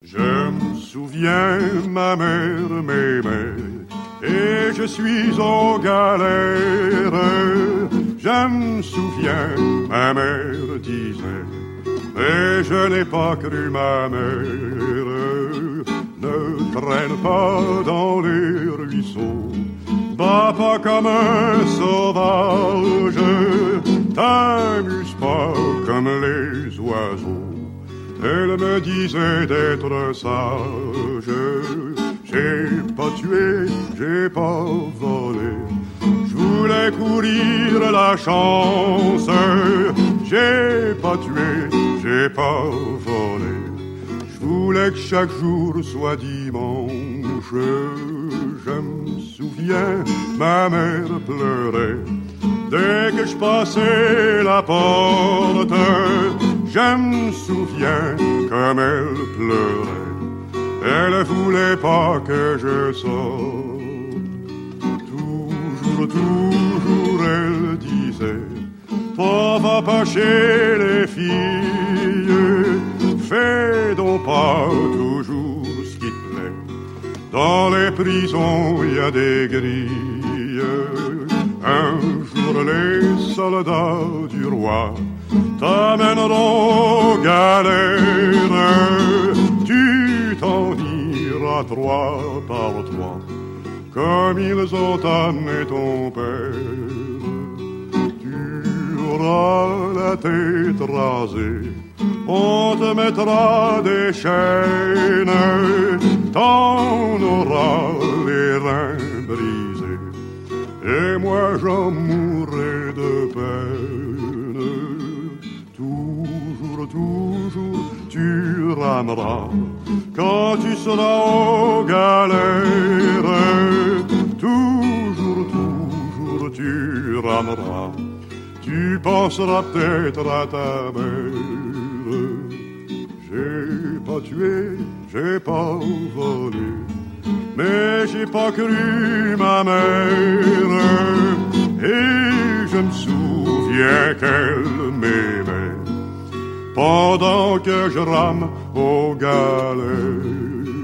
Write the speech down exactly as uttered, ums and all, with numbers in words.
Je me souviens, ma mère m'aimait, et je suis en galère. Je me souviens, ma mère disait, mais je n'ai pas cru ma mère. Ne traîne pas dans les ruisseaux, bats pas comme un sauvage, t'amuse pas comme les oiseaux. Elle me disait d'être sage. J'ai pas tué, j'ai pas volé, je voulais courir la chance. J'ai pas tué, j'ai pas volé, je voulais que chaque jour soit dimanche. Je me souviens, ma mère pleurait dès que je passais la porte. Je me souviens comme elle pleurait, elle voulait pas que je sorte. Toujours, toujours elle disait, toi va pas chez les filles, fais donc pas toujours ce qui te plaît. Dans les prisons y a des grilles. Un jour les soldats du roi t'amèneront aux galères. Tu t'en iras trois par trois, comme ils ont amené ton père. Tu auras la tête rasée, on te mettra des chaînes, t'en auras les reins brisés, et moi j'en mourrai de peine. Toujours, toujours tu rameras quand tu seras aux galères. Toujours, toujours tu rameras, tu penseras peut-être à ta mère. J'ai pas tué, j'ai pas volé, mais j'ai pas cru ma mère. Et je me souviens qu'elle m'aimait pendant que je rame aux galères.